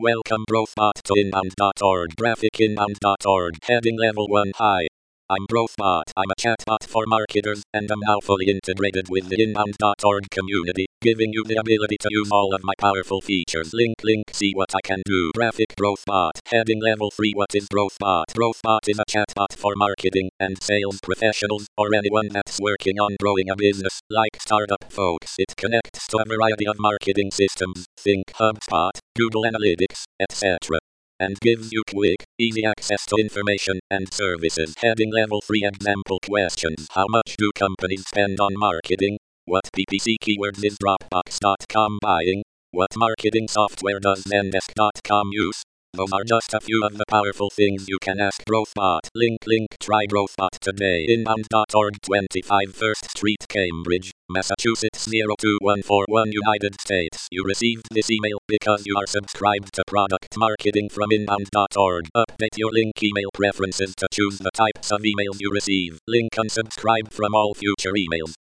Welcome Brofbot to inbound.org. Graphic inbound.org. Heading Level 1 Hi. I'm Brofbot. I'm a chatbot for marketers, and I'm now fully integrated with the inbound.org community, giving you the ability to use all of my powerful features. Link, see what I can do. Graphic Brofbot. Heading Level 3 What is Brofbot? Brofbot is a chatbot for marketing and sales professionals, or anyone that's working on growing a business, like startup folks. It connects to a variety of marketing systems, think HubSpot, Google Analytics, etc. and gives you quick, easy access to information and services. Heading Level 3 Example questions. How much do companies spend on marketing? What PPC keywords is Dropbox.com buying? What marketing software does Zendesk.com use? Those are just a few of the powerful things you can ask Brofbot. Link, try Brofbot today. Inbound.org 25 First Street, Cambridge, Massachusetts 02141 United States. You received this email because you are subscribed to product marketing from inbound.org. Update your link email preferences to choose the types of emails you receive. Link unsubscribe from all future emails.